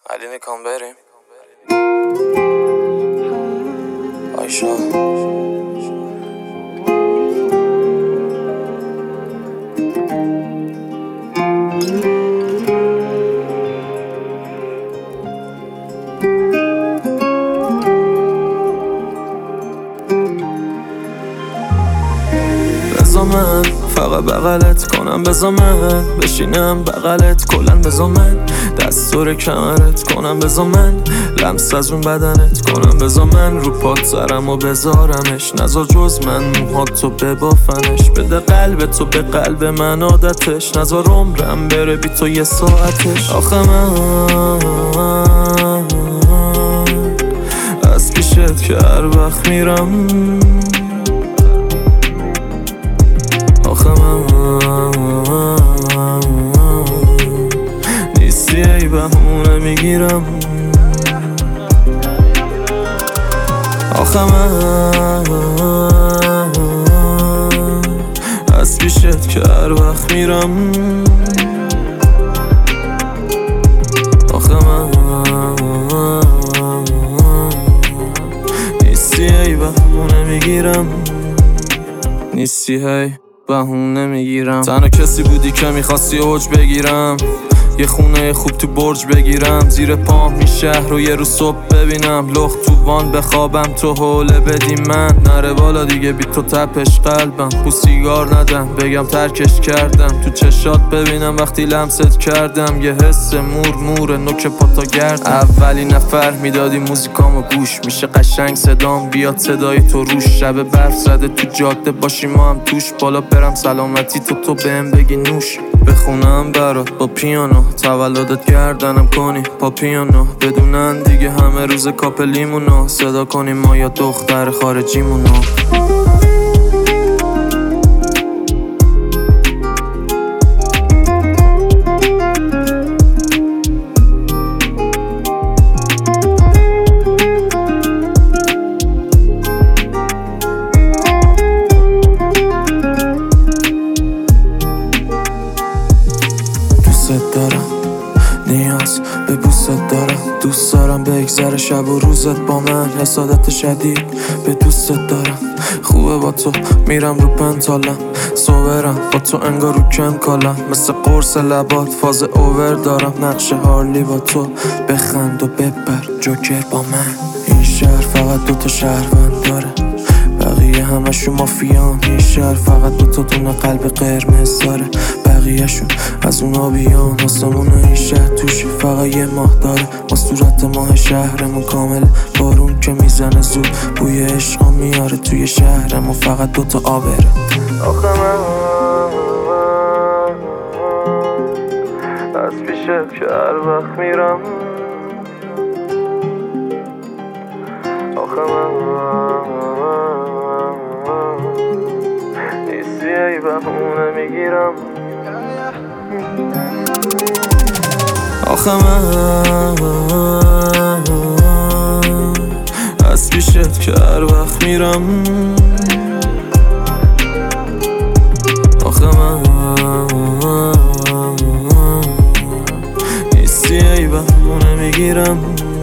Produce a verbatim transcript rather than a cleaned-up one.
علی میکن بریم آیشا بزا من فقط بغلت کنم، بزا من بشینم بغلت کلن، بزا من دست دور کمرت کنم، بزا من لمس از اون بدنت کنم، بزا من رو پات سرم و بذارمش، نزار جز من موهاتو ببافنش، بده قلب تو به قلب من عادتش، نزار عمرم بره بی تو یه ساعتش. آخه من از پیشت که هر وقت میرم، آخه من نیستی ای بهونه میگیرم، آخه من از پیشت که هر وقت میرم، آخه من نیستی ای بهونه میگیرم، نیستی هی بهونه میگیرم. تنها کسی بودی که میخواستی اوج بگیرم، یه خونه خوب تو برج بگیرم، زیر پام این شهر رو یه رو صبح ببینم، لخت تو وان بخوابم تو حوله بدی من، نره بالا دیگه بی تو تپش قلبم، بو سیگار ندم بگم ترکش کردم، تو چشات ببینم وقتی لمست کردم، یه حس مور مور نوک پاتا گرد، اولی نفر میدادی موزیکامو گوش، میشه قشنگ صدام بیاد صدای تو روش، شب برف زده تو جاده باشی ما هم توش، بالا برم سلامتی تو تو بهم بگی نوش، بخونم برات با پیانو، تولدت گردنم کنی پا پیانو، بدونن دیگه همه روز کاپلیمونو، صدا کنیم ما یا دختر خارجیمونو. دوست دارم نیاز به بوست دارم، دوست دارم بگذره شب و روزت با من، حسادت شدید به دوستت دارم، خوبه با تو میرم رو پنتالم، صبرم با تو انگار رو کم کالم، مثل قرص لبات فاز اوور دارم، نقش هارلی با تو بخند و ببر جوکر با من، این شهر فقط دوتا شهروند داره، بقیه همشون مافیان، این شهر فقط دوتا دونه قلب قرمز داره، بقیه شون از اون آبیان، آسمون این شهر توش فقط یه ماه داره، ما صورت ماه شهرمون کامل، بارون که میزنه زود بوی عشقا میاره توی شهرمون، فقط دوتا آبره. آخه من از پیشت که هر وقت میرم، آخه من نیستی ای بهونه میگیرم، آخه من از پیشت که هر وقت میرم، آخه من نیستی ای بهونه میگیرم.